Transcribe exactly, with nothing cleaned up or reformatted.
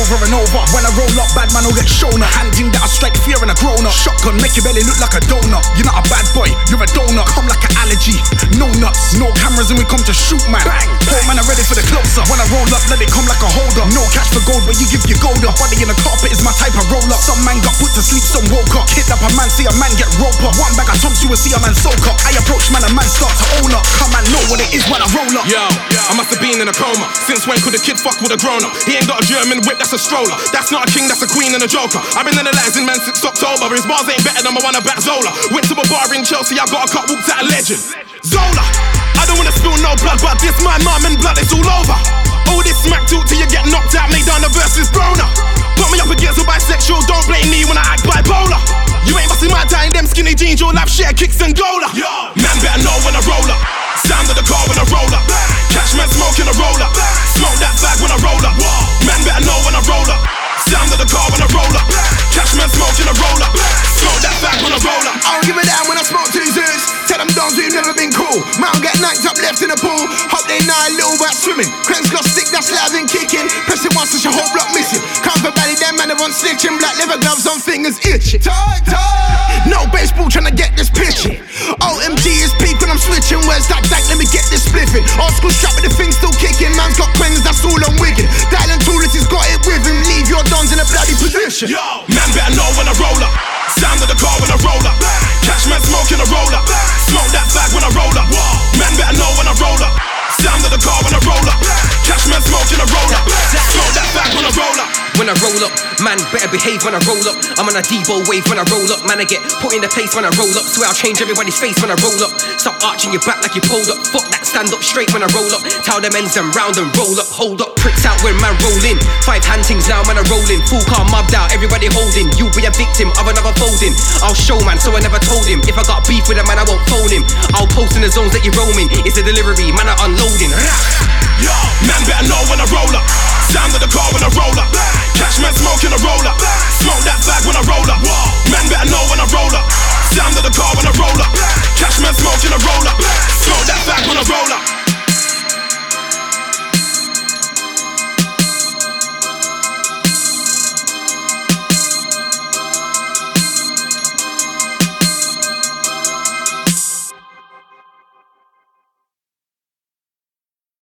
over and over. When I roll up, bad man will get shown up. Handing that I strike fear and a grown up. Shotgun, make your belly look like a donut. You're not a bad boy, you're a donut. Come like an allergy, no nuts. No cameras and we come to shoot, man. Bang, bang. Man, I'm ready for the close-up. When I roll up, let it come like a holder. No cash for gold, but you give your gold up. Body in the carpet is my type of roll up. Some man got put to sleep, some woke up. Kidnap a man, see a man get rope up. One bag of Toms, you will see a man soak up. I approach man, a man start to own up. Come and know what it is when I roll up. Yo, I must have been in a coma. Since when could a kid fuck with a grown up? He ain't got a German whip, that's a stroller. That's not a king, that's a queen and a joker. I've been analysing man since October. His bars ain't better than my one about Zola. Went to a bar in Chelsea, I got a cut, walked out a legend. Zola, I don't wanna spill no blood, but this my mum and blood is all over. All this smack talk till you get knocked out, made down the verses Broner. Put me up against a bisexual, don't blame me when I act bipolar. You ain't busting my tie in them skinny jeans, you'll have share kicks and gola. Man better know when I roll up. Sound of the car when I roll up. Catch man smoking a roll up. Smoke that bag when I roll up. Man better know when I roll up. Sound of the car when I roll up. Catch man smoking a roll up. Smoke that bag when I roll up. I don't give a damn when I smoke to these dudes. Tell them dons we've never been cool. Man get knocked up left in the pool. Hope they know a little about swimming. Crank's got stick that's loud and kicking. Press it once, such a whole block missing. Can't for belly, them man they want snitching. Black leather gloves on fingers itching. No baseball trying to get this pitching. O M G is peak when I'm switching. Where's that dank? Let me get this spliffing. Old school strap with the thing still kicking. Man's got queens, that's all I'm wigging. Dylan Toolis has got it with him. Leave your dons in a bloody position. Yo, man better know when I roll up. Sound of the car when I roll up. Catch man smoking a roll up. Smoke that bag when I roll up. Man better know when I roll up. Sound of the car when I roll up. Catch man smoking a roll up. Smoke that bag when I roll up. When I roll up, man better behave when I roll up. I'm on a Debo wave when I roll up. Man I get put in the place when I roll up. Swear I'll change everybody's face when I roll up. Stop arching your back like you pulled up. Fuck that, stand up straight when I roll up. Tell them ends and round and roll up. Hold up, pricks out when man roll in. Five hand things now when I roll in. Full car mobbed out, everybody holding. You'll be a victim of another folding. I'll show man, so I never told him. If I got beef with a man, I won't phone him. I'll post in the zones that you're roaming. It's a delivery, man, I'm unloading. Yo, man better know when